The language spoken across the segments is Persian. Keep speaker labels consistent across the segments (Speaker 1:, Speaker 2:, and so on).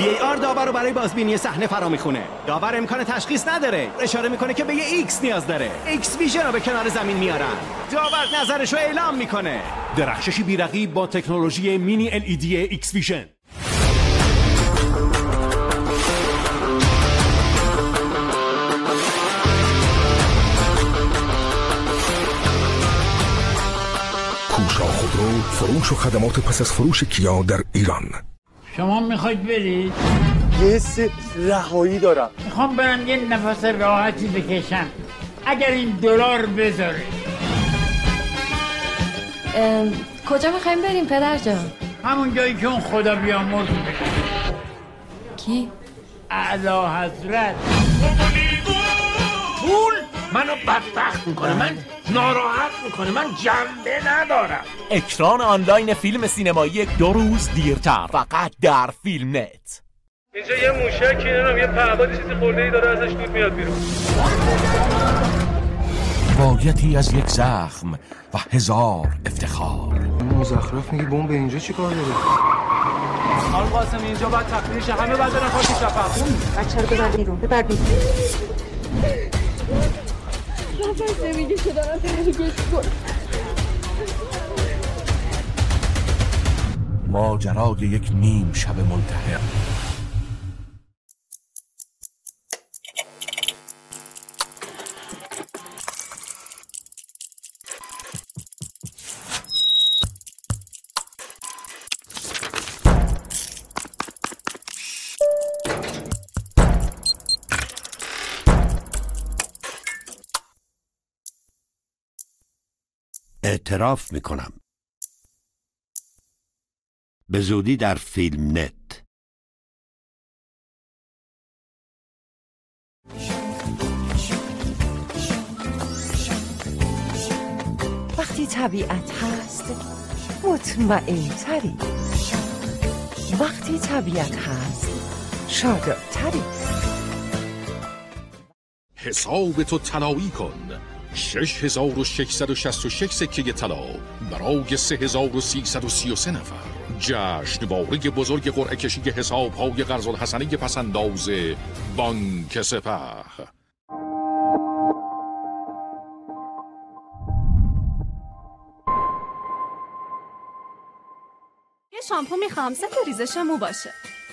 Speaker 1: VAR داور رو برای بازبینی صحنه فرا میخونه. داور امکان تشخیص نداره، اشاره میکنه که به یه ایکس نیاز داره. ایکس ویژن رو به کنار زمین میارن. داور نظرش رو اعلام میکنه. درخششی بی‌رقیب با تکنولوژی مینی LED ایکس ویژن.
Speaker 2: کوشا خودرو، فروش و خدمات پس از فروش کیا در ایران.
Speaker 3: شما میخواید برید؟
Speaker 4: یه حس رهایی دارم.
Speaker 3: میخوام برم یه نفس راحتی بکشم. اگر این دلار بذاره.
Speaker 5: کجا میخوایم بریم پدر جان؟
Speaker 3: همون جایی که اون خدا بیامرز بگه.
Speaker 5: کی؟
Speaker 3: اعلی حضرت.
Speaker 6: پول منو بدبخت میکنه، من ناراحت میکنه، من جنبه ندارم.
Speaker 7: اکران آنلاین فیلم سینمایی 2 روز دیرتر فقط در فیلم نت.
Speaker 8: اینجا یه موشکی نمیدونم یه پهبادی چیزی خورده‌ای داره ازش دود میاد بیرون.
Speaker 7: روایتی از یک زخم و 1000 افتخار.
Speaker 4: مزخرف میگی بمب اینجا چی کار داره؟
Speaker 8: خانم قاسم اینجا باید تخلیه شه، همه باید برن خاک شفا.
Speaker 9: بچه رو ببر بیرون، ببر بیرون. نفس نمیگه که دارم زندگیش کنم.
Speaker 7: ماجرای یک نیم شب ملتهب.
Speaker 10: اعتراف میکنم به زودی در فیلم نت.
Speaker 11: وقتی طبیعت هست مطمئن تری، وقتی طبیعت هست شادابتری.
Speaker 2: حساب تو طلایی کن. 6666 سکه طلا برای 3333 نفر. جشنواره بزرگ قرعه کشی حساب‌های قرض الحسنه پس‌انداز بانک سپه.
Speaker 5: یه شامپو میخوام 3 تا ریزش مو باشه،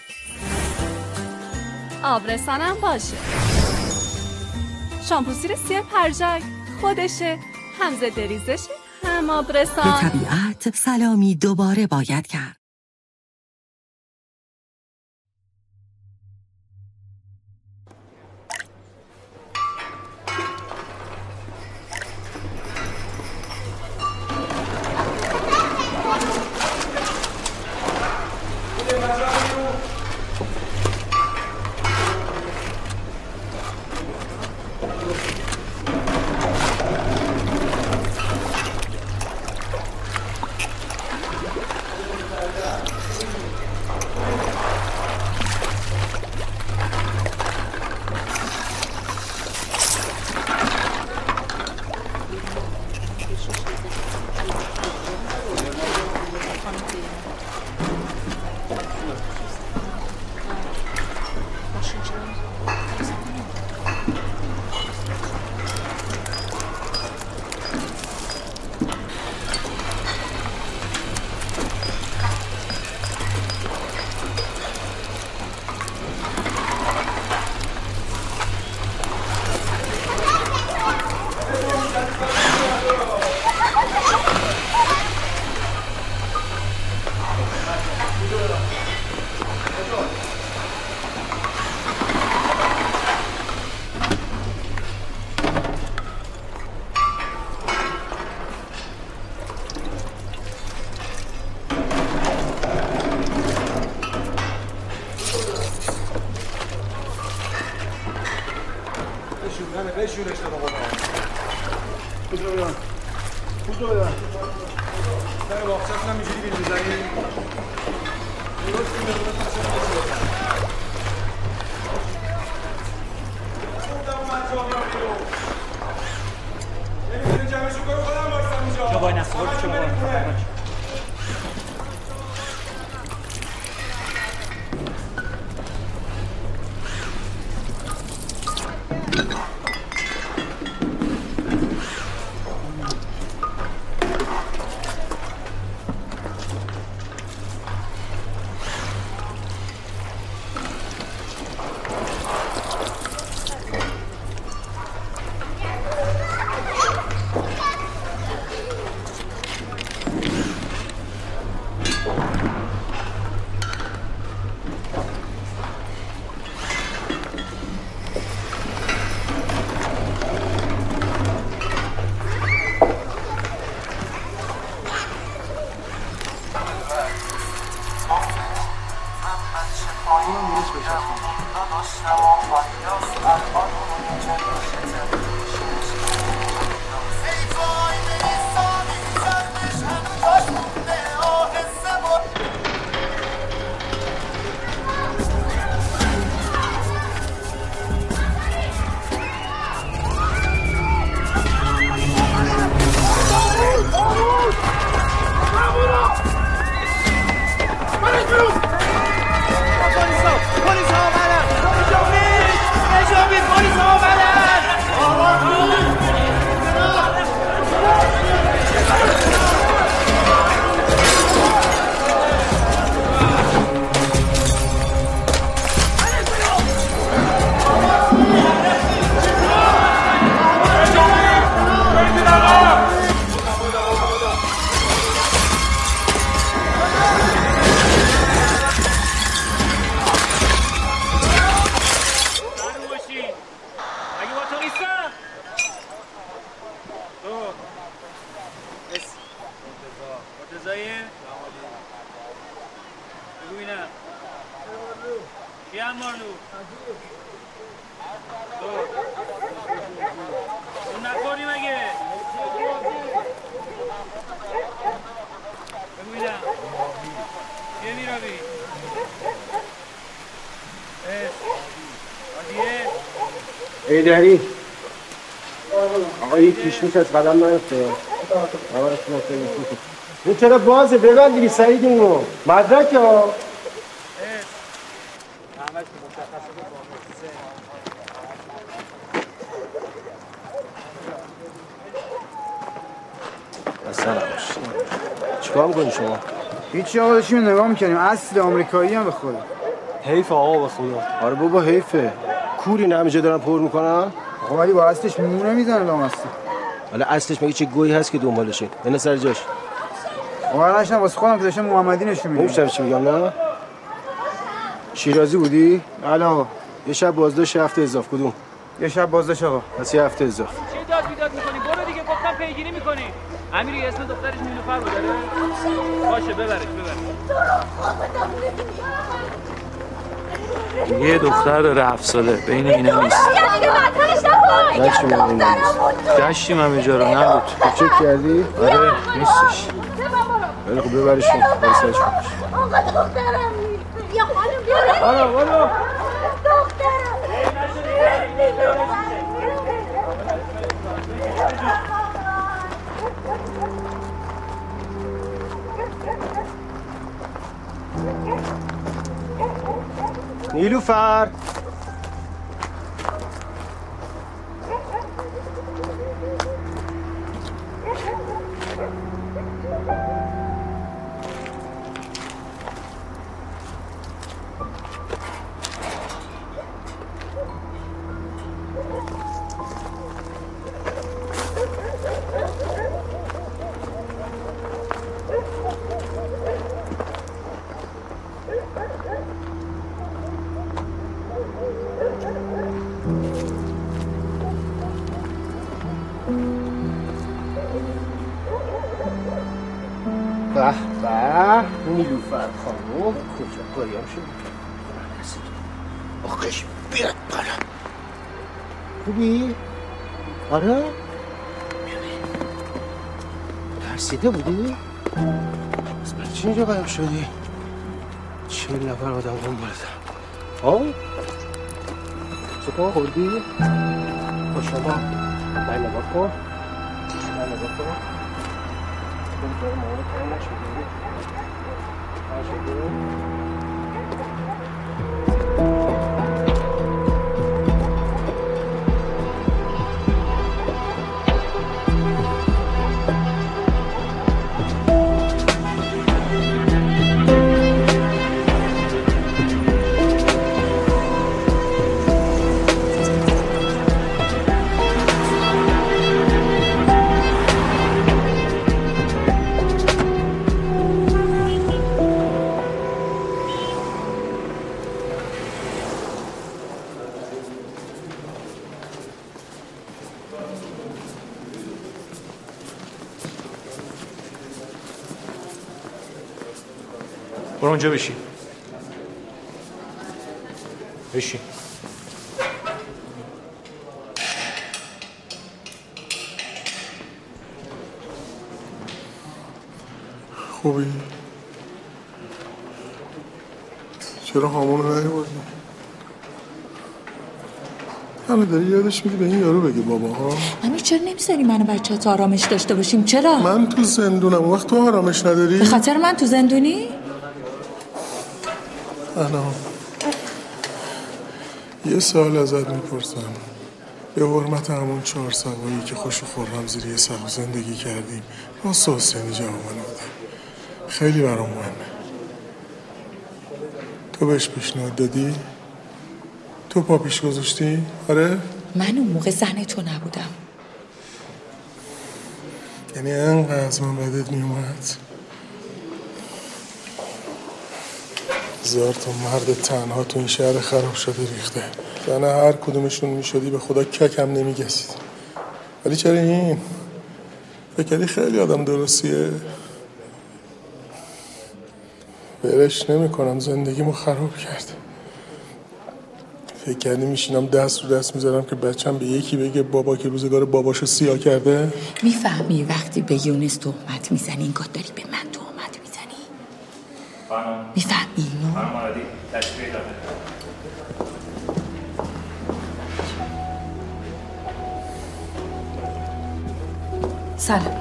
Speaker 5: آبرسانم باشه، شامپو سیر سیاه پرژک خودشه، هم ضد ریزش هم آبرسان.
Speaker 11: به طبیعت سلامی دوباره باید کرد.
Speaker 8: بشورش تا بابا. کجا برم؟ کجا برم؟ در واقعا هم اینجوری بیل میزنی؟ درست
Speaker 1: جا باید نستگار تو چه باید
Speaker 12: ایدری آقا یک کشمش از قدم نیفته. این چرا بازه؟ ببند دیگه سعید اینو مدرک ها. اصلا نباشه. چیکار میکنی شما؟
Speaker 13: هیچی آقا داشتیم نگاه میکنیم. اصل آمریکایی هم به خدا.
Speaker 12: حیف آقا به خدا. آره بابا حیفه. کوری نمیشه دارن پر میکنن.
Speaker 13: آقا ولی با اصلش مو نمیزنه لامسته.
Speaker 12: حالا اصلش مگه چه گویی هست که دنبالشه؟ اینا سر جاش.
Speaker 13: آقا نشنم واسه خودم که داشتم محمدی نشون میدم.
Speaker 12: نمی‌شم چی میگم نه؟ شیرازی بودی؟
Speaker 13: بله آقا.
Speaker 12: یه شب بازداشت هفته اضاف کدوم؟
Speaker 13: یه شب بازداشت آقا.
Speaker 12: پس یه هفته اضاف.
Speaker 8: چه داد بیداد می‌کنی؟ برو دیگه گفتم پیگیری می‌کنی. امیری اسم دخترش نیلوفر بود داره؟ باشه ببرش.
Speaker 14: یه دختر داره 7 ساله بین اینا نیست. گشتیم هم اینجا رو نبود.
Speaker 12: چک کردی؟
Speaker 14: آره نیستش.
Speaker 12: ولی خب ببرشون برسش
Speaker 9: آقا دخترم نیست. یا خانم بیاره.
Speaker 12: برو
Speaker 9: دخترم.
Speaker 12: نیلوفر به نیلوفر خانم کجا قایم شد؟ آخش بیاد بالا. خوبی؟ آره؟ ترسیده بودی؟ از برای چی اینجا قایم شدی؟ 40 نفر آدم دنبالتم. ها؟ چکار خوردی؟ با شما من نگاه کن. کنترل مورد کار نشده.
Speaker 14: برو اونجا بشین.
Speaker 12: بشین.
Speaker 15: خوبی؟ چرا هامونو نیوردی؟ همه داری یادش میدی به این یارو بگی بابا ها؟
Speaker 16: امیر چرا نمیذاری من و بچه تا آرامش داشته باشیم؟ چرا؟
Speaker 15: من تو زندونم، اون وقت تو آرامش نداری؟
Speaker 16: به خاطر من تو زندونی؟
Speaker 15: انا یه سوال ازت میپرسم، به حرمت همون 4 سوایی که خوش و خرم زیر یه سقف زندگی کردیم راست و حسینی جواب منو بده. خیلی برام مهمه. تو بهش پیشنهاد دادی؟ تو پا پیش گذاشتی؟ آره؟
Speaker 16: من اون موقع زن تو نبودم.
Speaker 15: یعنی انقدر از من بدت میومد؟ زار تو مرد تنها تو این شهر خراب شده ریخته. زنه هر کدومشون میشدی به خدا ککم نمیگسید. ولی چرا این؟ فکری خیلی آدم درستیه. برش نمی کنم، زندگیمو خراب کرد. فکر کردی میشینم دست رو دست میذارم که بچم به یکی بگه بابا که روزگار باباشو سیاه کرده؟
Speaker 16: میفهمی وقتی به یونس تهمت میزنی این کار داری به من تهمت میزنی؟ میفهمی اینو؟ سلام.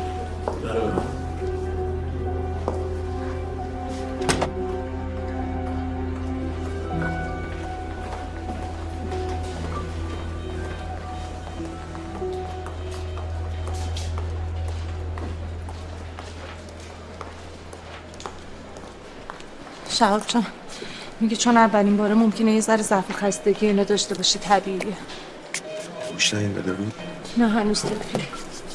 Speaker 17: شهاب جان میگه چون اولین باره ممکنه یه ذره ضعف و خستگی اینو داشته باشی، طبیعیه.
Speaker 15: گوش نهیم بده بود؟
Speaker 17: نه هنوز تلفن.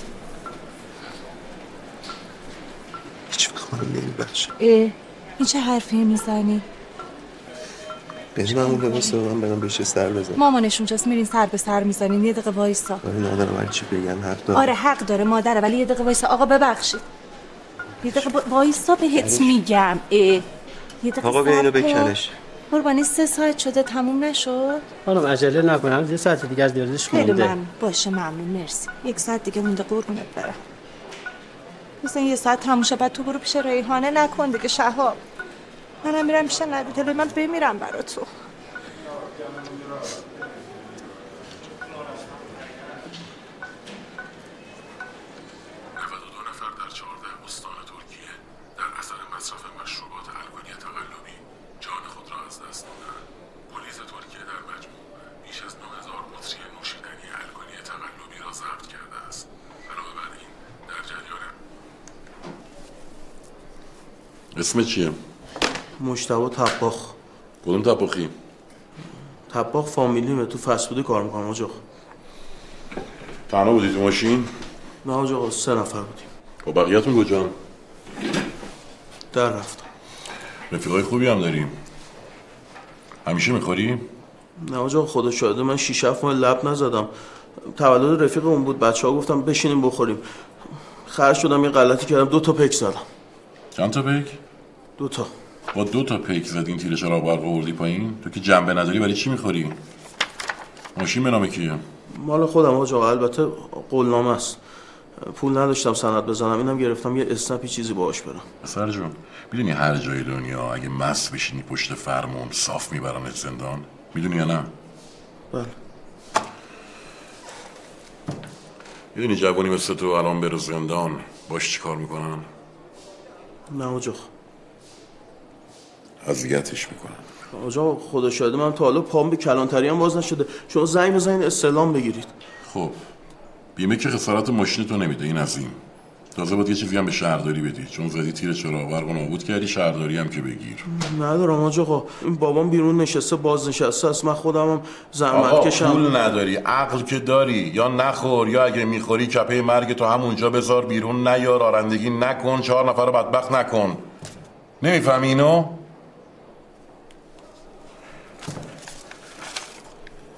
Speaker 15: هیچ وقت من نمی بچه.
Speaker 17: این چه حرفی میزنی؟
Speaker 15: بریم همون لباس رو من برم بهش سر بزن.
Speaker 17: مامانش اونجاست، میرین سر به سر میزنین. یه دقیقه وایسا.
Speaker 15: آره مادرم هر چی بگن حق داره.
Speaker 17: آره حق داره مادره، ولی یه دقیقه وایسا. آقا ببخشید یه دقیقه وایسا بهت میگم.
Speaker 15: آقا بیا اینو بکنش.
Speaker 17: قربانی 3 ساعت شده تموم نشد؟
Speaker 12: خانم عجله نکنم، 1 ساعت دیگه از دیارزش
Speaker 17: خیلی
Speaker 12: مونده.
Speaker 17: ممنون. باشه ممنون، مرسی. 1 ساعت دیگه مونده قربونت برم. مثلا 1 ساعت تموم شه بعد تو برو پیش ریحانه. نکن دیگه شهاب. منم میرم پیش نبیل. من بمیرم برا تو.
Speaker 2: اسم چیه؟
Speaker 18: مجتبی طباخ.
Speaker 2: کدوم طباخی؟
Speaker 18: طباخ فامیلیمه، تو فسفود کار میکنم آجا.
Speaker 2: تنها بودی تو ماشین؟
Speaker 18: نه آجا 3 نفر بودیم.
Speaker 2: با بقیه‌تون کجا؟
Speaker 18: در رفتم.
Speaker 2: رفیقای خوبی هم داریم. همیشه میخوری؟
Speaker 18: نه آجا خدا شاهده من 6-7 ماه لب نزدم. تولد رفیق اون بود، بچه‌ها گفتم بشینیم بخوریم. خرج شدم یه غلطی کردم 2 تا پیک زدم.
Speaker 2: چند تا پیک؟
Speaker 18: 2 تا.
Speaker 2: با 2 تا پیک زدین تیر چراغ برق آوردی پایین؟ تو که جنبه نداری برای چی میخوری؟ ماشین به نام کیه؟
Speaker 18: مال خودم آجا، البته قولنامه است. پول نداشتم سند بزنم، اینم گرفتم یه اسنپی چیزی باهاش برم.
Speaker 2: پسر جون میدونی هر جای دنیا اگه مست بشینی پشت فرمون صاف میبرنت زندان؟ میدونی یا نه؟
Speaker 18: بله.
Speaker 2: میدونی جوانی مثل تو الان بره زندان باش چی کار میکنن؟
Speaker 18: نه آجا.
Speaker 2: اذیتش میکنن.
Speaker 18: آجا خدا شاهده من تا حالا پام به کلانتری هم باز نشده. شما زنگ بزنین استعلام بگیرید.
Speaker 2: خب بیمه که خسارت ماشین تو نمیده، این از این. تازه باید یه چیزی هم به شهرداری بدی، چون زدی تیر چراغ برق نابود کردی. شهرداری هم که بگیر.
Speaker 18: ندارم آجا. این بابام بیرون نشسته، باز نشسته است. من خودم هم زحمت کشم.
Speaker 2: پول نداری، عقل که داری. یا نخور یا اگه میخوری کپه مرگ تو همونجا بذار، بیرون نیار، رانندگی نکن، 4 نفر رو بدبخت نکن. نمیفهمی اینو؟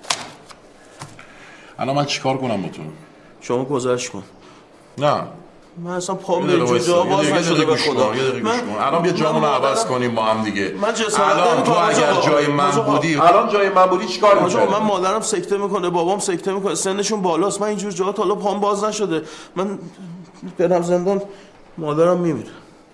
Speaker 2: الان من چیکار کنم با تو؟
Speaker 18: شما گذشت کن.
Speaker 2: نه
Speaker 18: من اصلا پام به جا باز نشده به خدا.
Speaker 2: الان بیا جامونو عوض کنیم با هم دیگه.
Speaker 18: من جسارت
Speaker 2: الان تو اگر جای من بودی، الان جای من بودی چیکار می‌کردی؟
Speaker 18: من مادرم سکته میکنه، بابام سکته میکنه، سنشون بالاست. من اینجور جاها تا حالا پام باز نشده. من برم زندان مادرم میمیره.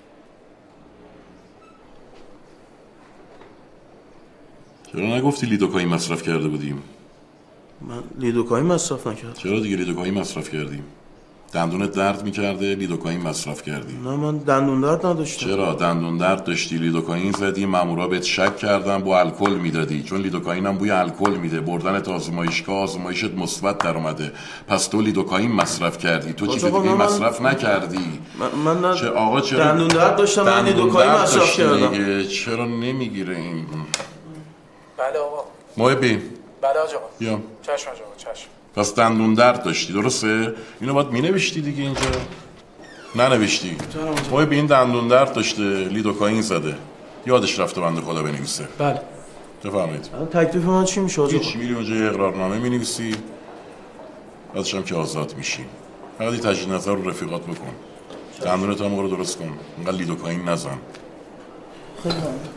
Speaker 2: چرا نگفتی لیدوکاین مصرف کرده بودیم؟
Speaker 18: من لیدوکاین مصرف نکردم.
Speaker 2: چرا دیگه لیدوکاین مصرف کردیم؟ دندونت درد میکرده لیدوکاین مصرف کردی.
Speaker 18: نه من دندون درد نداشتم.
Speaker 2: چرا دندون درد داشتی لیدوکاین زدی، مامورا بهت شک کردن با الکل میدادی، چون لیدوکاین هم بوی الکل میده. بردنت آزمایشگاه، آزمایشت مثبت در اومده، پس تو لیدوکاین مصرف کردی. تو چیز دیگه مصرف نکردی.
Speaker 18: من
Speaker 2: چه آقا چرا
Speaker 18: دندون درد داشتم، من لیدوکاین مصرف کردم.
Speaker 2: چرا نمیگیره این؟
Speaker 4: بله آقا.
Speaker 2: محبی
Speaker 4: بله آقا.
Speaker 2: یا
Speaker 4: چشم آقا چشم.
Speaker 2: پس دندون درد داشتی درسته؟ اینو باید مینوشتی دیگه اینجا. ننوشتی. ما به این دندون درد داشته لیدوکاین زده. یادش رفته بنده خدا بنویسه.
Speaker 4: بله.
Speaker 2: بفرمایید.
Speaker 18: تکلیف من چی میشه آقا؟
Speaker 2: هیچ، میری اونجا اقرارنامه مینویسی. بعدش هم که آزاد میشی. فقط تجدید نظر رو رفیقات بکن. دندونت هم رو درست کن. اینقدر لیدوکاین نزن.
Speaker 18: خیلی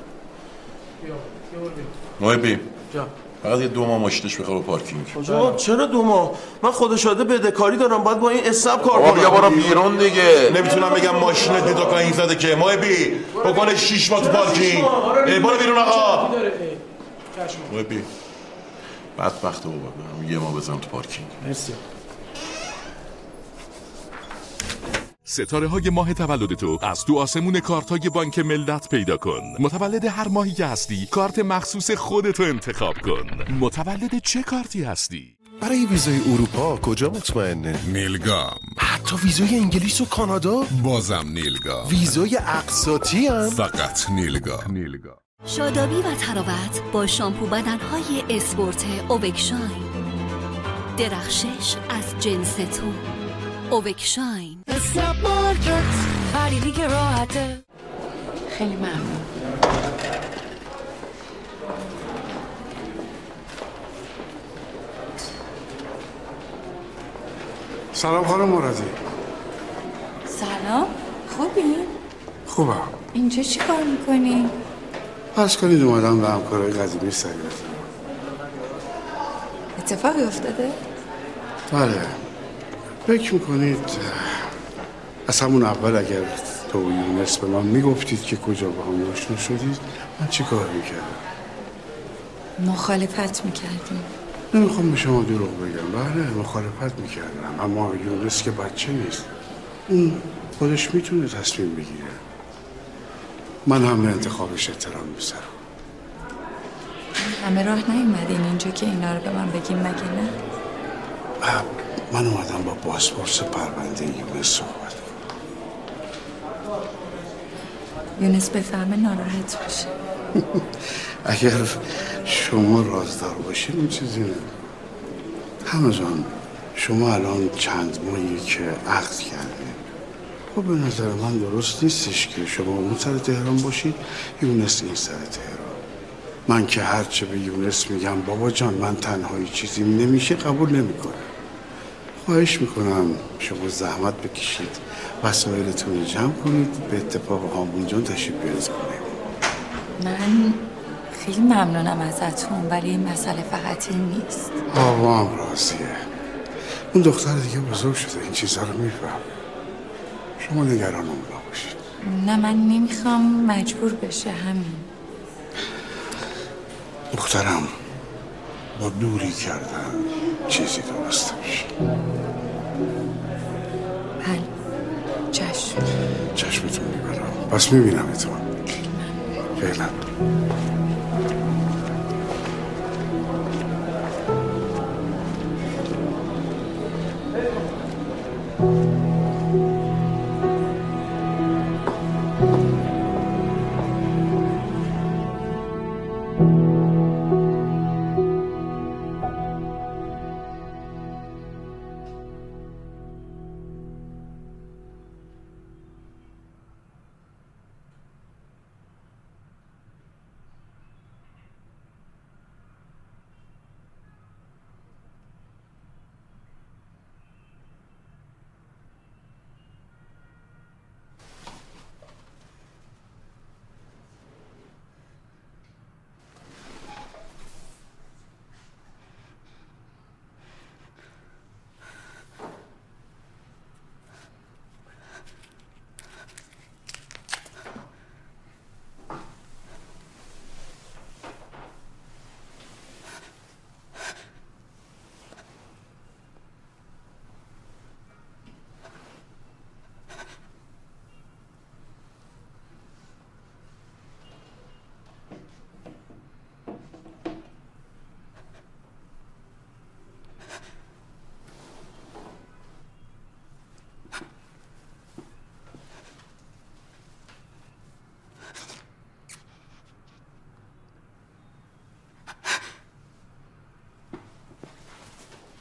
Speaker 2: محبی. فقط یه 2 ماه ماشینش بخواه پارکینگ.
Speaker 18: آقا چرا 2 ماه؟ من خدا شاده بدهکاری دارم، باید با این حساب کار کنم.
Speaker 2: بیا برو بیرون دیگه. نمیتونم بگم ماشینت لیدوکاین زده که محبی بکنه 6 ماه تو پارکینگ. برو بیرون آقا. محبی بدبخت بابا، یه ماه بزنم تو پارکینگ.
Speaker 18: مرسی.
Speaker 19: ستاره های ماه تولد تو از تو آسمون کارت های بانک ملت پیدا کن. متولد هر ماهی که هستی کارت مخصوص خودتو انتخاب کن. متولد چه کارتی هستی؟
Speaker 20: برای ویزای اروپا کجا مطمئنه؟
Speaker 21: نیلگام.
Speaker 20: حتی ویزای انگلیس و کانادا؟
Speaker 21: بازم نیلگام.
Speaker 20: ویزای اقساطی هم؟
Speaker 21: فقط نیلگام.
Speaker 22: شادابی و تراوت با شامپو بدنهای اسپورت اووکشاین. درخشش از جنس تو. اووکشاین.
Speaker 23: اسنپ مارکت خریدی که راحته.
Speaker 16: خیلی ممنون.
Speaker 24: سلام خانم مرادی.
Speaker 16: سلام، خوبی؟
Speaker 24: خوبم.
Speaker 16: اینجا چی کار میکنی؟
Speaker 24: فرض کنید اومدم به همکارای قدیمی سری بزنم.
Speaker 16: اتفاقی افتاده؟
Speaker 24: بله. فکر میکنید از همون اول اگر تو و یونس به من میگفتید که کجا با هم آشنا شدید من چی کار میکردم؟
Speaker 16: مخالفت میکردیم.
Speaker 24: نمیخوام به شما دروغ بگم، بله مخالفت میکردم، اما یونس که بچه نیست، اون خودش میتونه تصمیم بگیره. من هم به انتخابش احترام میذارم.
Speaker 16: همه راه نیومدین اینجا که اینا رو به من بگیم مگه نه؟
Speaker 24: من اومدم با پاسپورت پرونده یونس صحبت کنم.
Speaker 16: یونس بفهمه ناراحت بشه.
Speaker 24: اگر شما رازدار باشین اون چیزی نه. همه جان شما الان چند ماهی که عقد کردین، خب به نظر من درست نیستش که شما اون سر تهران باشید یونس این سر تهران. من که هرچه به یونس میگم بابا جان من تنهایی چیزی نمیشه قبول نمیکنه. خواهش میکنم شما زحمت بکشید وسایلتون رو جمع کنید به اتفاق هامون جان تشریف بیارید کنید.
Speaker 16: من خیلی ممنونم ازتون ولی این مسئله فقط این نیست.
Speaker 24: آقا هم راضیه. اون دختر دیگه بزرگ شده این چیزها رو میفهم. شما نگران اون نباشید.
Speaker 16: نه من نمیخوام مجبور بشه همین.
Speaker 24: دخترم با دوری کردن چیزی درست میشه.
Speaker 16: بله چشم.
Speaker 24: چشمتون میبرم. پس میبینم اتون. فعلا.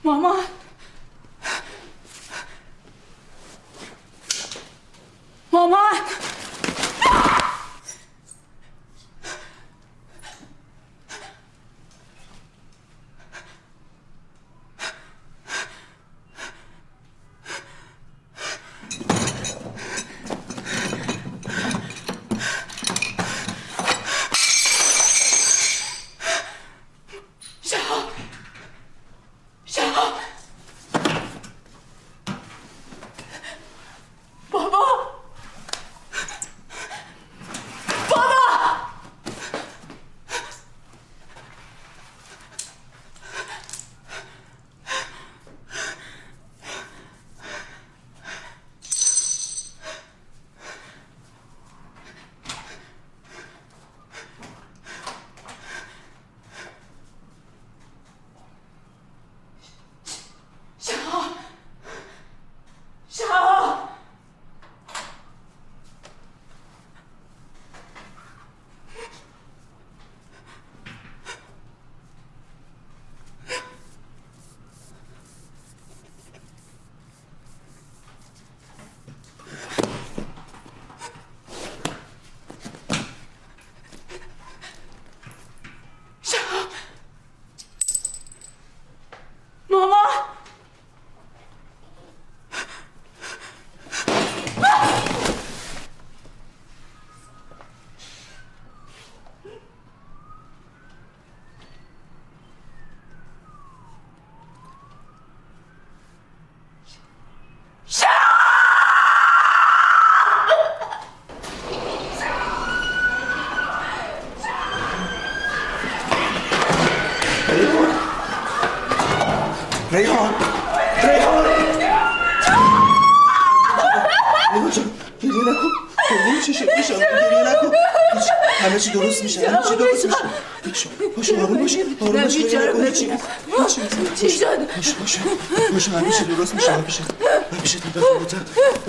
Speaker 17: مامان مامان
Speaker 12: ریحان ریحان ریحان جان گریه نکن گریه چه شکلی شد گریه نکن همه چی درست میشه همه چی درست میشه باشه آروم باش آروم باش گریه نکن
Speaker 23: چی شد
Speaker 12: باشه همه چی درست میشه بشه تو بخواب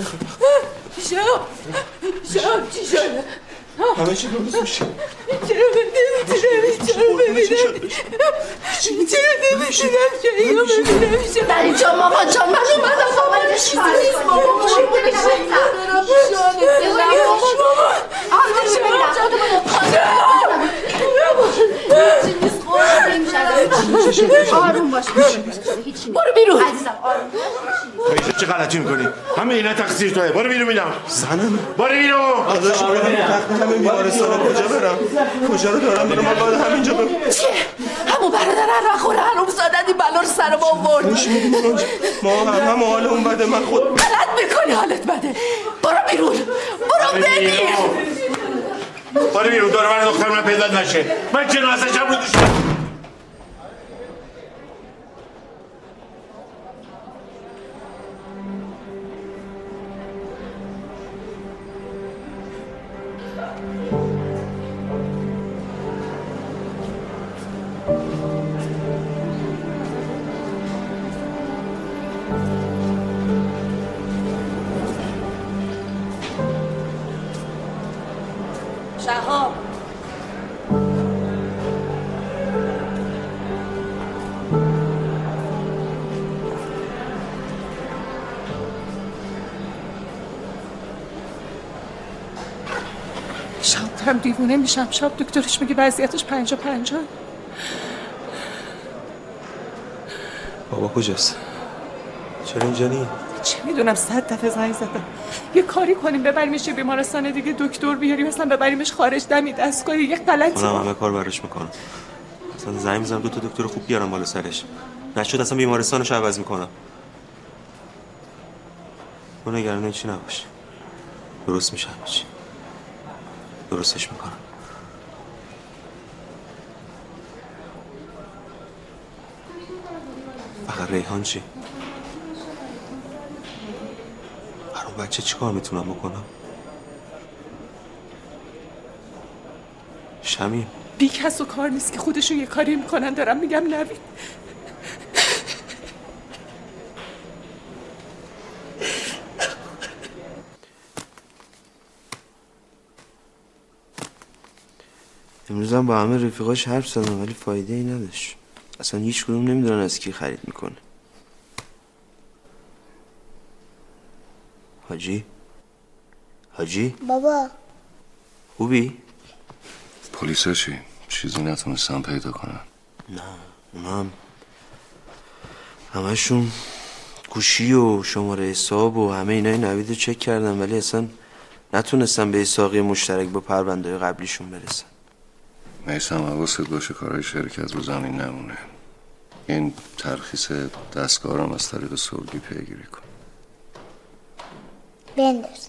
Speaker 23: شب چی شد
Speaker 12: همه چی درست میشه
Speaker 23: چرا نمیتونم ببینم بریم جان مامان جان من اومدم مامان چیزی نیست آروم باش برو بیرون عزیزم
Speaker 3: آروم چه غلطی میکنی؟ همه اینا تقصیر توه برو بیرون میدم
Speaker 12: زنم
Speaker 3: برو بیرون
Speaker 12: آداش همه بیمارستان کجا برم کجا رو دارم برم من باید همینجا برم
Speaker 23: چیه؟ همون برادر الرخور حروم زادن این بلا رو سر ما آورد
Speaker 12: ما هم حالمون بده من خود
Speaker 23: غلط میکنی حالت بده برو بیرون برو ببین
Speaker 3: برو بیرون داره من دختر من پیدا نشه من جنازه شب رو دوشم
Speaker 17: شهاب شهاب دارم دیوونه میشم شهاب دکترش میگه وضعیتش 50-50
Speaker 12: بابا کجاست؟ چرا اینجا نی؟
Speaker 17: چه میدونم 100 دفعه زنگ زدم یه کاری کنیم ببریمش یه بیمارستان دیگه دکتر بیاریم مثلا ببریمش خارج دمی دستگاهی یه غلطی
Speaker 12: منم همه کار براش میکنم مثلا زنگ میزنم 2 تا دکتر خوب بیارم بالا سرش نشد اصلا بیمارستانش عوض میکنم تو نگران چی نباش درست میشه همه چی درستش میکنم فقط ریحان چی؟ برای بچه چی کار میتونم بکنم؟ شمیم
Speaker 17: بی کس و کار نیست که خودشون یه کاری میکنن دارم میگم نوید
Speaker 12: امروزم با همه رفیقاش حرف زدم ولی فایده ای نداشت اصلا هیچ کدوم نمیدونن از کی خرید میکنه
Speaker 5: حاجی
Speaker 6: بابا
Speaker 5: خوبی؟
Speaker 21: پلیسا چی؟ چیزی نتونستم پیدا کنن؟
Speaker 5: نه اونم همشون گوشی و شماره حساب و همه اینای نویدو چک کردم ولی اصلا نتونستم به ساقی مشترک با پرونده قبلیشون برسن.
Speaker 21: میسم حواست باشه کارهای شرکت رو زمین نمونه. این ترخیص دستگاه از طریق سلگی پیگیری کن.
Speaker 6: بنداز.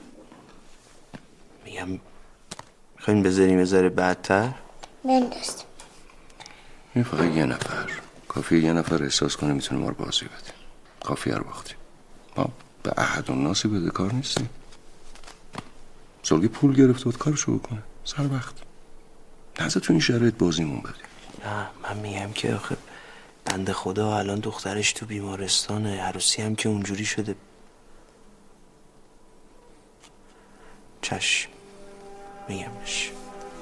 Speaker 5: میگم میخواین بذاریم یه ذره بعدتر؟
Speaker 6: بنداز.
Speaker 21: این فقط یه نفر کافیه یه نفر احساس کنه میتونه ما رو بازی بده. کافیه رو باختیم. ما به احد و ناسی بده کار نیستیم. سلگی پول گرفته بود کارشو بکنه سر وقت. نزد تو این شرایط بازیمون بدیم.
Speaker 5: نه من میگم که آخه بنده خدا الان دخترش تو بیمارستانه، عروسی هم که اونجوری شده. چشم میگمش.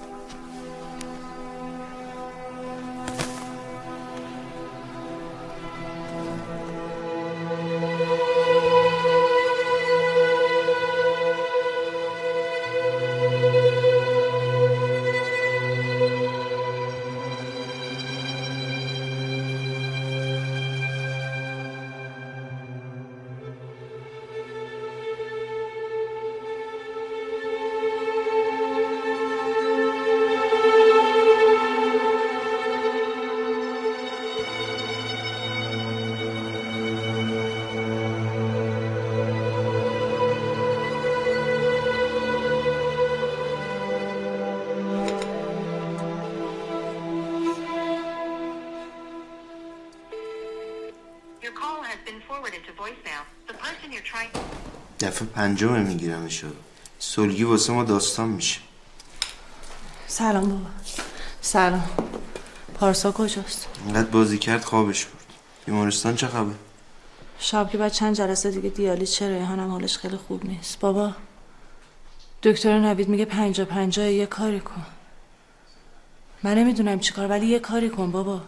Speaker 5: دفعه 5 میگیرمشو. سلگی واسه ما داستان میشه.
Speaker 17: سلام بابا. سلام. پارسا کجاست؟
Speaker 5: اینقدر بازی کرد خوابش برد. بیمارستان چه خبر؟
Speaker 17: شب که بعد چند جلسه دیگه دیالیز چه ریحانم حالش خیلی خوب نیست. بابا دکتر نوید میگه 50-50 یه کاری کن. من نمیدونم چی کار ولی یه کاری کن بابا.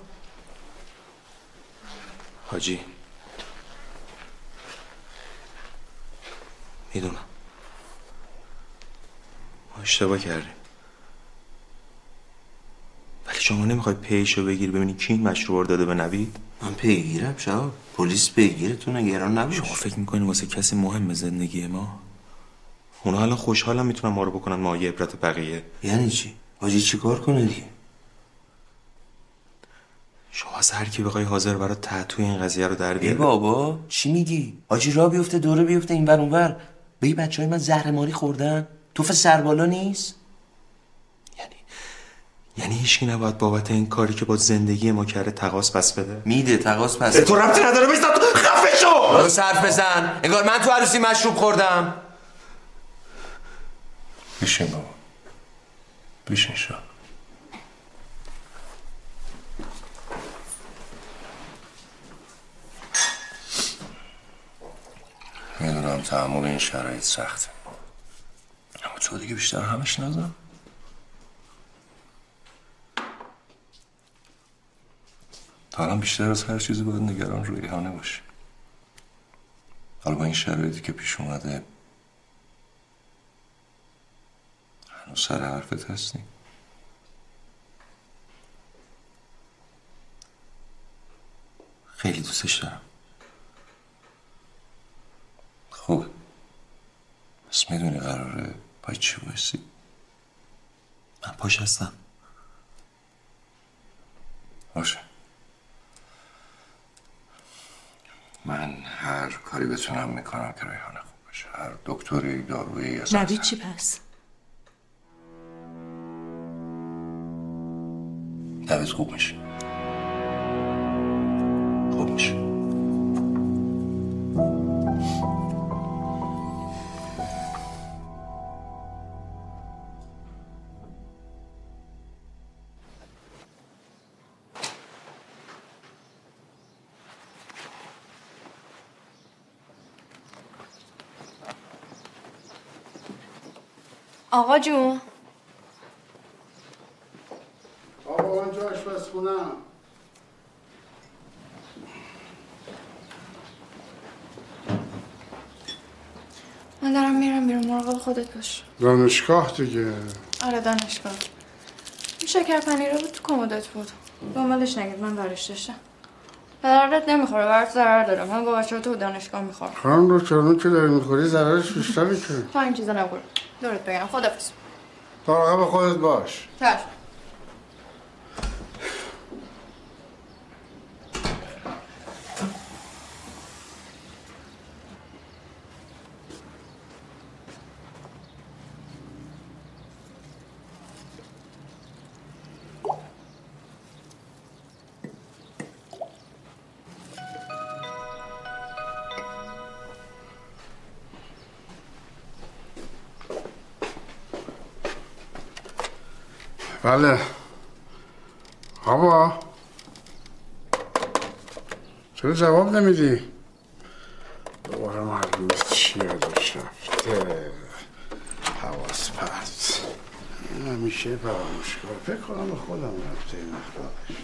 Speaker 5: حاجی میدونم ما اشتباه کردیم ولی شما نمیخوای پیشو بگیری ببینی کی این مشروع داده به نوید؟ من پیگیرم شباب. پلیس پیگیرتون نگران نباش. شما فکر میکنین واسه کسی مهمه زندگی ما؟ اونا الان خوشحالم میتونن ما رو بکنن ما یه عبرت بقیه. یعنی چی؟ حاجی چی کار کنه دیگه؟ شما از هر کی بخوای حاضر برای تحتوی این قضیه رو در بیاره. بابا چی میگی؟ حاجی راه بیفته دوره بیفته این ور اون ور. بگی بچهای من زهرماری خوردن؟ توف سربالا نیست؟ یعنی هیچکی نباید بابت این کاری که با زندگی ما کرده تقاص پس بده؟ میده تقاص پس بده. تو ربطی نداره بیست تو خفه شو. برو صرف بزن انگار من تو عروسی مشروب خوردم.
Speaker 21: بشین بابا بشین شو. میدونم تحمل این شرایط سخته اما تو دیگه بیشتر همش نزن. تا الان بیشتر از هر چیزی باید نگران روی ریحانه باشی. حالا با این شرایطی که پیش اومده هنوز سر حرفت هستی؟
Speaker 5: خیلی دوستش دارم.
Speaker 21: خوب بس میدونی قراره پای چی بایستی؟
Speaker 5: من پاش هستم.
Speaker 21: باشه من هر کاری بتونم میکنم که ریحانه خوب بشه. هر دکتری دارویی یا
Speaker 17: نوید چی پس؟
Speaker 21: نوید خوب میشه. خوب میشه.
Speaker 9: آقا جون
Speaker 24: آقا اونجا آشپزخونه‌ام.
Speaker 9: من دارم میرم بیرون، مراقب خودت باش.
Speaker 24: دانشگاه دیگه.
Speaker 9: آره دانشگاه. این شکر پنیره بود تو کمدت بود. دنبالش نگید، من برش داشتم. ضررت نمیخوره، برات ضرر داره. من با بچه‌ها تو دانشگاه میخورم.
Speaker 24: خانم دکتر اون که داری میخوری ضررش بیشتره که.
Speaker 9: تو این چیزا نگو. دورت بگم. خدافظ.
Speaker 24: مراقب خودت باش.
Speaker 9: چشم.
Speaker 24: بله. بابا چرا جواب نمیدی؟ دوباره معلومه چیه داشت رفته. حواس پرت. این همیشه فراموشکار. فکر کنم به خودم رفته این مقدارش.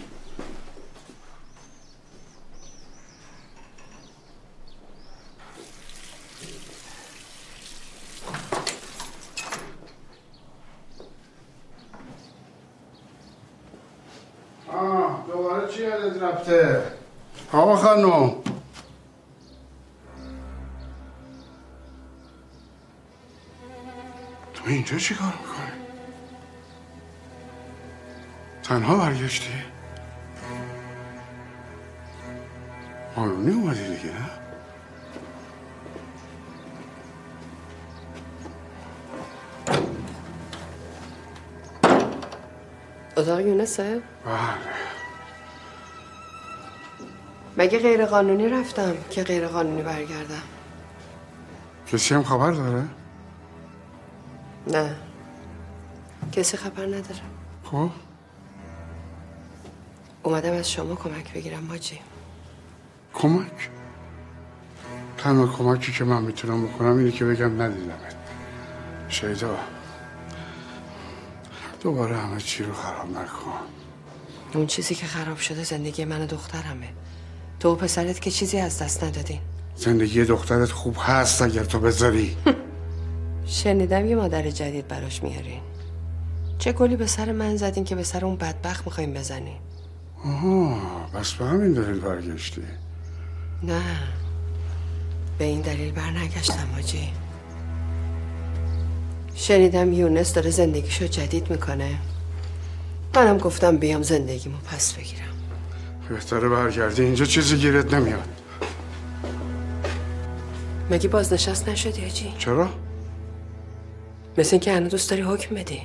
Speaker 24: دوباره چی یادت رفته؟ آقا خانم تو اینجا چی کار میکنی؟ تنها برگشتی؟ آرونی اومدی دیگه نه؟
Speaker 6: اتاق یونسه؟
Speaker 24: بله.
Speaker 6: مگه غیر قانونی رفتم که غیر قانونی برگردم؟
Speaker 24: کسی هم خبر داره؟
Speaker 6: نه کسی خبر نداره.
Speaker 24: خب
Speaker 6: اومدم از شما کمک بگیرم ماجی.
Speaker 24: کمک؟ تنها کمکی که من میتونم بکنم اینه که بگم ندیدمت. شیدا دوباره همه چی رو خراب نکن.
Speaker 6: اون چیزی که خراب شده زندگی من و دخترمه. تو و پسرت که چیزی از دست ندادین.
Speaker 24: زندگی دخترت خوب هست اگر تو بذاری.
Speaker 6: شنیدم یه مادر جدید براش میارین. چه گلی به سر من زدین که به سر اون بدبخت میخوایم بزنین؟
Speaker 24: آها بس به همین دلیل برگشتی؟
Speaker 6: نه به این دلیل برنگشتم حاجی. شنیدم یونس داره زندگیشو جدید میکنه. منم گفتم بیام زندگیمو پس بگیرم.
Speaker 24: بهتره برگردی، اینجا چیزی گیرت نمیاد.
Speaker 6: مگه بازنشست نشدی حاجی؟
Speaker 24: چرا؟
Speaker 6: مثل این که هنوز دوست داری حکم بدی.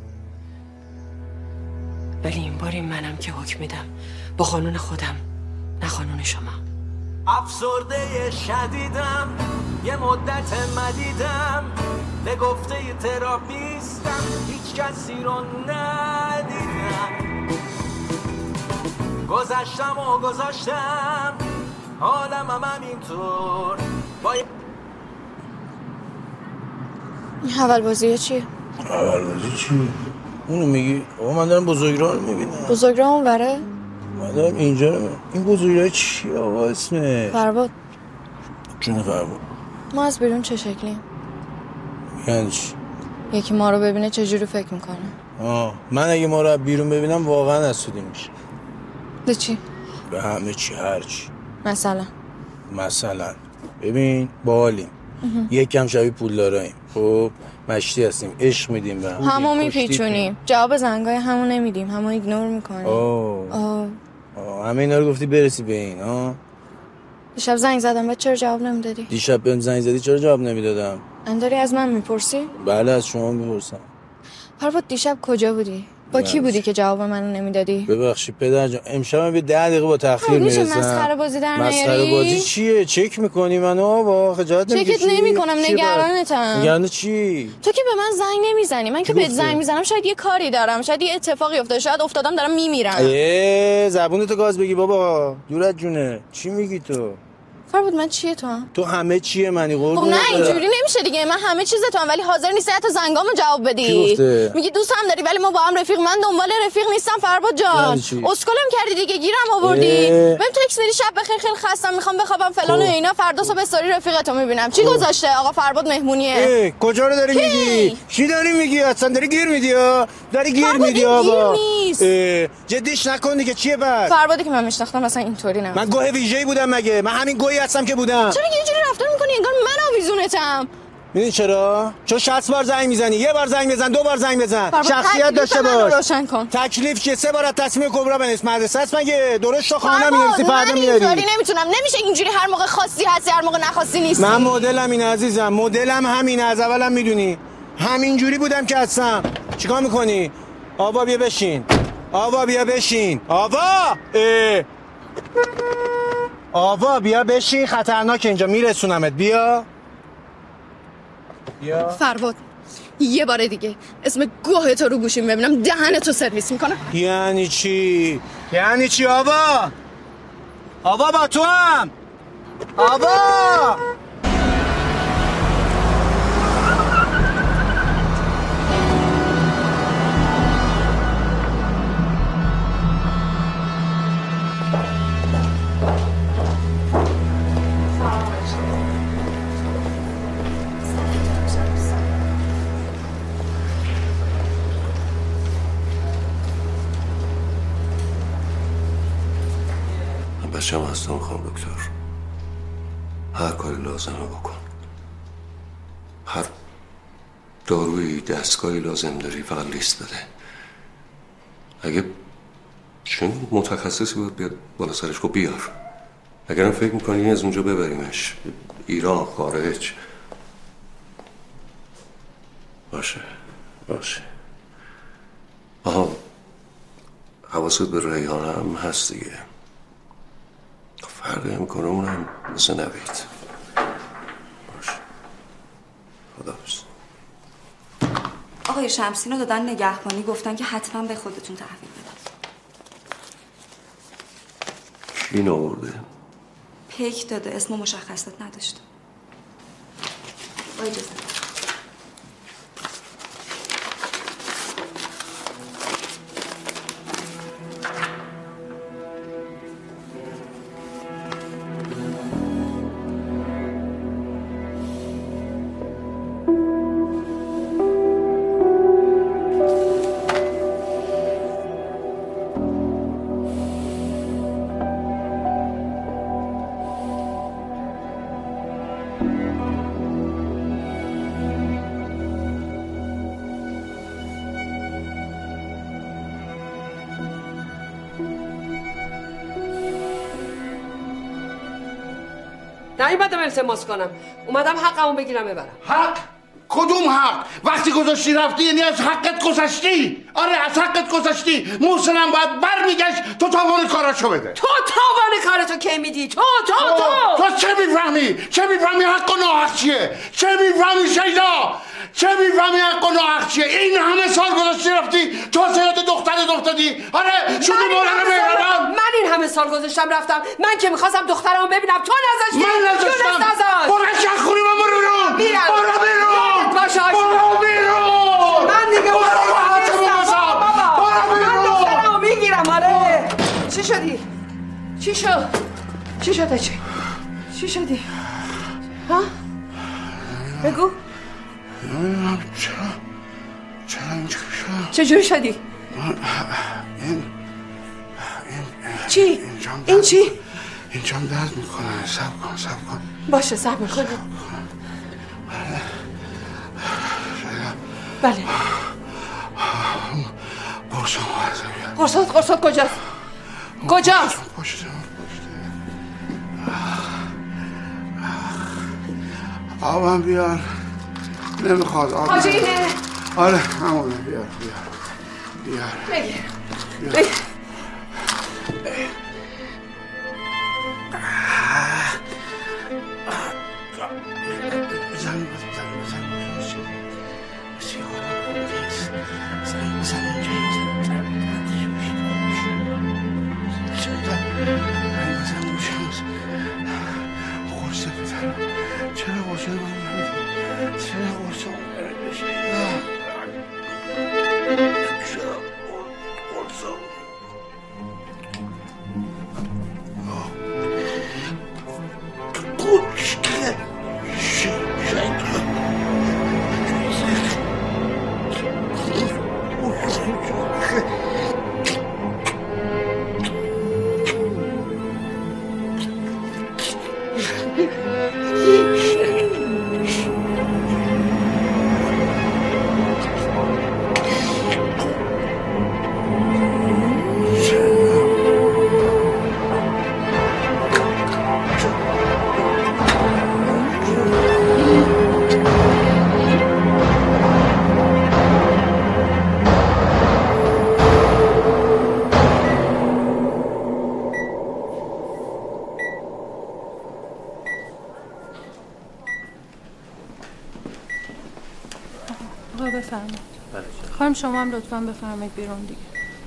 Speaker 6: ولی این باری منم که حکم میدم با قانون خودم نه قانون شما.
Speaker 7: افسرده شدیدم یه مدت مدیدم به گفته تراپیستم هیچ کسی رو ندیدم. گذشتم و گذاشتم حالم هم اینطور
Speaker 9: این حول بازیه چیه؟
Speaker 18: حول بازی چی؟ اونو میگی؟ آقا من دارم بزرگراه رو میبینم.
Speaker 9: بزرگراه اون بره؟
Speaker 18: من دارم اینجا رو میبینم. این بزرگراه چیه آقا اسمه؟
Speaker 9: فرباد.
Speaker 18: جون فرباد.
Speaker 9: ما از بیرون چه شکلیم؟
Speaker 18: یعنی چی؟
Speaker 9: یکی ما رو ببینه چجوری فکر میکنه؟
Speaker 18: من اگه ما رو بیرون ببینم واقعا حسودی میشه.
Speaker 9: به چی؟
Speaker 18: به همه چی هر چی.
Speaker 9: مثلا
Speaker 18: ببین باحالیم. یکم شبیه پولداراییم. خب مشتی هستیم، عشق میدیم به هم.
Speaker 9: همو میپیچونیم. جواب زنگای همو نمیدیم، همو ایگنور میکنیم.
Speaker 18: همه اینا رو گفتی برسی به این.
Speaker 9: دیشب زنگ زدم بعد چرا جواب نمیدادی؟
Speaker 18: دیشب بهم زنگ زدی چرا جواب نمیدادم؟
Speaker 9: انداری از من میپرسی؟
Speaker 18: بله از شما میپرسم.
Speaker 9: فرباد دیشب کجا بودی؟ با کی بودی که جواب منو نمیدادی؟
Speaker 18: ببخشید پدر جان امشب به 10 دقیقه با تاخیر میرسم.
Speaker 9: مسخره بازی در نیاری؟
Speaker 18: مسخره بازی چیه؟ چک میکنی منو؟ با خجالت نمیکشی؟
Speaker 9: چکت نمیکنم، نگرانتم.
Speaker 18: نگران چی؟
Speaker 9: تو که به من زنگ نمیزنی. من که بهت زنگ میزنم شاید یه کاری دارم، شاید یه اتفاقی افتاده، شاید افتادم دارم میمیرم.
Speaker 18: زبونتو گاز بگی بابا. دور از جونه. چی میگی تو؟
Speaker 9: فربود من چیه تو هم؟
Speaker 1: تو همه چیه منی قربون.
Speaker 9: خب نه اینجوری نمیشه دیگه. من همه چیز تو هم ولی حاضر نیستی حتی زنگامو جواب بدی.
Speaker 1: کی گفته؟
Speaker 9: میگی دوست هم داری ولی ما با هم رفیق. من دنبال رفیق نیستم فربود جان. اسکلم کردی دیگه گیرم آوردی. بهم تکس بدی شب بخیر خیلی خستم میخوام بخوابم فلان و اینا. فردا صبح استوری رفیقتو میبینم. چی گذاشته آقا فربود مهمونیه؟
Speaker 1: کجا رو داری میگی؟ چی داری میگی؟ اصلا داری گیر میدی ها؟ داری گیر میدی آقا. جدیش نکن دیگه. چیه بعد؟
Speaker 9: فربودی که من میشناختم مثلا اینطوری نه.
Speaker 1: من گوه ویژه‌ای بودم مگه؟ من همین گوهی هستم که بودم.
Speaker 9: چرا یه جوری رفتار میکنی انگار من آویزونتم؟
Speaker 1: میدونی چرا؟ چون 60 بار زنگ میزنی. یه بار زنگ بزن، 2 بار زنگ بزن. شخصیت داشته باش.
Speaker 9: روشن کن.
Speaker 1: تکلیف چیه؟ 3 بار از تصمیم کبرا بنویس. مدرسه است مگه؟ درست تو خانه می‌نویسی فردا میاری.
Speaker 9: من نمیتونم. نمیشه اینجوری هر موقع خواستی هستی هر موقع نخواستی نیستی.
Speaker 1: من مدلم اینه عزیزم. مدلم همینه. از اولم میدونی. همینجوری بودم که هستم. چیکار میکنی؟ آوا بیا بشین. آوا بیا بشین. آوا بیا بشین. خطرناک اینجا میرسونمت. بیا
Speaker 9: فرباد یه بار دیگه اسم گوه تو رو گوشیم ببینم دهنتو سرویس میکنم.
Speaker 1: یعنی چی؟ یعنی چی آوا؟ آوا با تو هم. آوا
Speaker 21: بچه‌م هستم خانم دکتر. هر کاری لازمه بکن. هر داروی دستگاهی لازم داری فقط لیست بده. اگه چون متخصصی باید بیاد بالا سرش خب بیار. اگرم فکر میکنی از اونجا ببریمش ایران خارج باشه. آها حواست به ریحانه هم هست دیگه. فرقی میکنه اونم مثل نوید. باشه خداحافظ.
Speaker 10: آقای شمسین رو دادن نگهبانی گفتن که حتما به خودتون تحویل بدن.
Speaker 21: کی نورده؟
Speaker 10: پیک داده اسم مشخصات نداشته. با اجازه.
Speaker 6: نیومدم التماس کنم. اومدم حقمو بگیرم ببرم.
Speaker 24: حق؟ کدوم حق؟ وقتی گذاشتی رفتی یعنی از حقت گذشتی. آره از حقت گذشتی. محسنم باید برمیگشت تو تاوان کاراشو بده.
Speaker 6: تو تاوان کارتو کی میدی؟ تو
Speaker 24: چه میفهمی؟ چه میفهمی حق و ناحق چیه؟ چه میفهمی شیدا؟ چه میفهمی حق و ناحق چیه؟ این همه سال گذاشتی رفتی توسعات دخترت افتادی. آره شدی مادر مهربان.
Speaker 6: من این همه سال گذاشتم رفتم. من که میخواستم دخترمو ببینم تو نذاشتی.
Speaker 24: من نذاشتم. برو شخوری من برو بیرون. برو بیرون. برو بیرون.
Speaker 6: من دیگه من دخترمو میگیرم. آره چی شدی؟ چی شده چی شدی؟ ها؟ بگو.
Speaker 24: نمیدونم چرا اینجوری شد.
Speaker 6: چجوری شدی؟ چی؟ این چی؟
Speaker 24: اینجام درد میکنه. صبر کن.
Speaker 6: باشه صبر میکنه. بله. قرصات کجاست؟
Speaker 24: پشت. آبم بیار. نمیخواد آب.
Speaker 6: حاجی اینه.
Speaker 24: آره همونه. بیار.
Speaker 6: بگیر.
Speaker 17: بفرمایید. خانم شما هم لطفاً بفرمایید بیرون دیگه.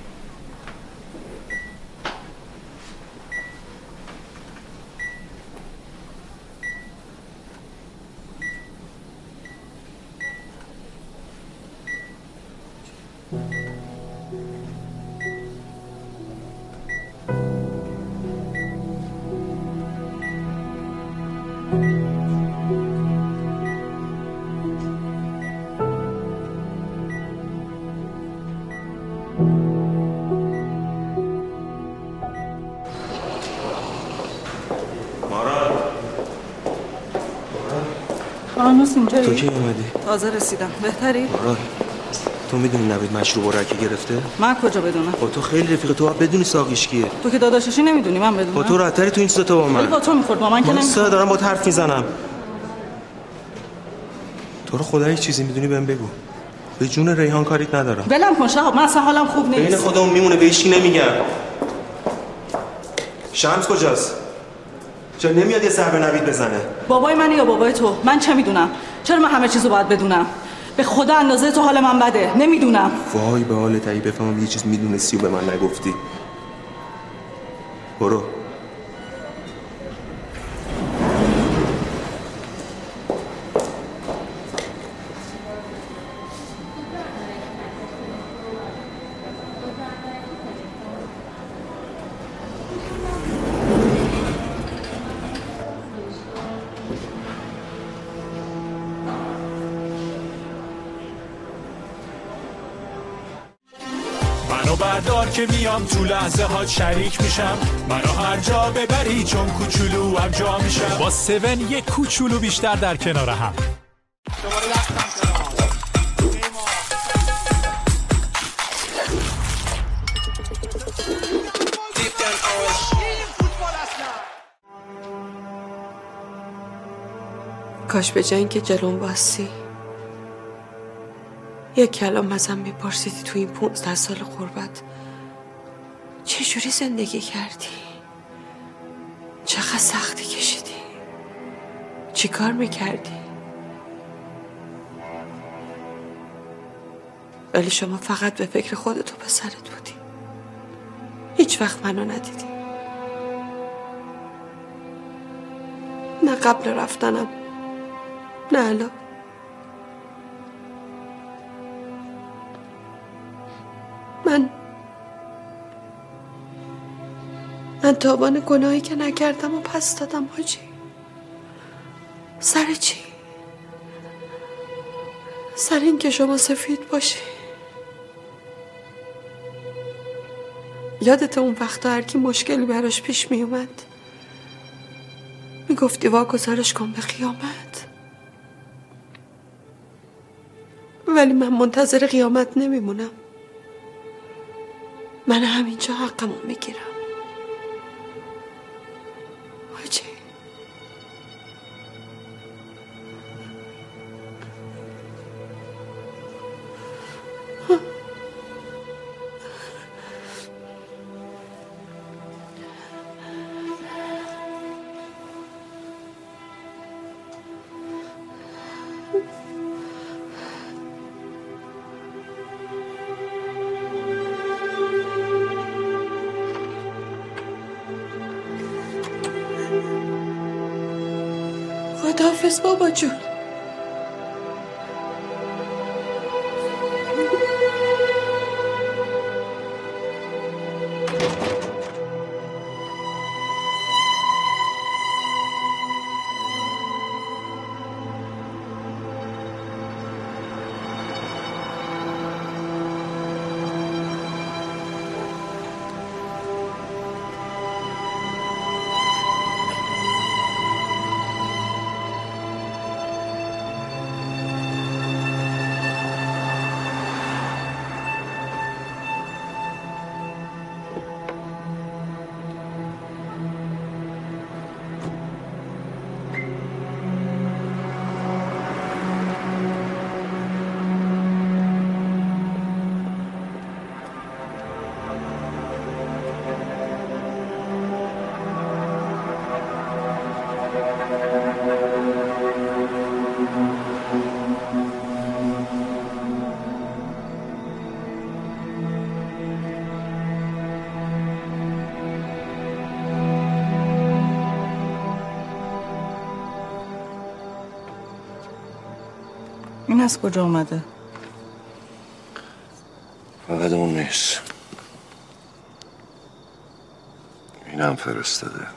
Speaker 5: تو کی اومدی؟
Speaker 8: تازه رسیدم. بهتری؟
Speaker 5: آره. تو میدونی نوید مشروب رکی گرفته؟
Speaker 8: من کجا بدونم؟
Speaker 5: با تو خیلی رفیقه، تو باید بدونی ساقیش کیه.
Speaker 8: تو که داداششی نمیدونی من بدونم؟
Speaker 5: با تو راحت‌تری تو این چیزا تو با من.
Speaker 8: با تو میخورد با من که نمیخورد.
Speaker 5: دارم با حرف میزنم. تو رو خدا یک چیزی میدونی بهم بگو. به جون ریحان کاریت ندارم.
Speaker 8: ولم کن شهاب، من اصلا حالم خوب نیست.
Speaker 5: بین خودمون میمونه، به هیچ کی نمیگم. شمس کجاست؟ چرا نمیاد یه سر به نوید بزنه؟
Speaker 8: بابای من یا بابای تو؟ من چه میدونم؟ چرا من همه چیزو باید بدونم؟ به خدا اندازه تو حال من بده. نمیدونم.
Speaker 5: وای به حالت، اگه بفهمم یه چیز میدونستی و به من نگفتی. برو.
Speaker 7: بردار که میام تو لحظه ها شریک میشم، منو هر جا ببری چون کوچولو هم جا میشم. با 7 یک کوچولو بیشتر در کنار هم.
Speaker 6: کاش به جای اینکه جلوم باسی یک کلام ازم میپرسیدی تو این 15 سال غربت چجوری زندگی کردی؟ چقدر سختی کشیدی؟ چی کار میکردی؟ ولی شما فقط به فکر خودت و پسرت بودی. هیچ وقت منو ندیدی. نه قبل رفتنم نه الان. من تابان گناهی که نکردم و پس دادم حاجی. سر چی؟ سر این که شما سفید باشی. یادت اون وقتا هر کی مشکلی براش پیش می اومد میگفتی واگذارش کن به قیامت. ولی من منتظر قیامت نمیمونم. من همینجا حقمو میگیرم حاجی.
Speaker 23: خداحافظ بابا جون.
Speaker 8: این از کجا اومده؟
Speaker 21: فقط اون نیست، اینم فرستاده.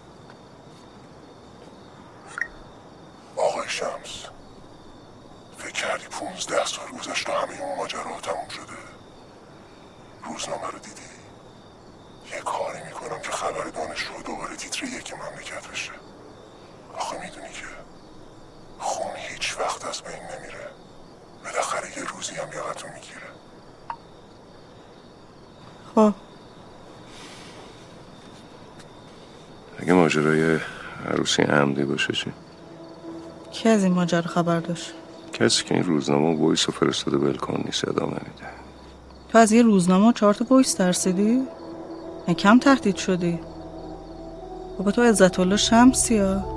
Speaker 20: آقای شمس، فکر کردی 15 سال گذشت و همه اون ماجرا تموم شده؟ روزنامه رو دیدی؟ یه کاری میکنم که خبر دانشجو دوباره تیتر 1 مملکت بشه. آخه میدونی که خون هیچ وقت از بین نمیره، بالاخره یه روزی هم یقتو میگیره.
Speaker 8: خب
Speaker 21: اگه ماجرای عروسی عمدی باشه چی؟
Speaker 8: کی از این ماجرا خبر داشت؟
Speaker 21: کسی که این روزنامه و وایس رو فرستاده ولکن نیست، ادامه میده.
Speaker 8: تو از یه روزنامه 4 تا وایس ترسیدی؟ کم تهدید شدی؟ بابا تو عزت الله شمسی ها.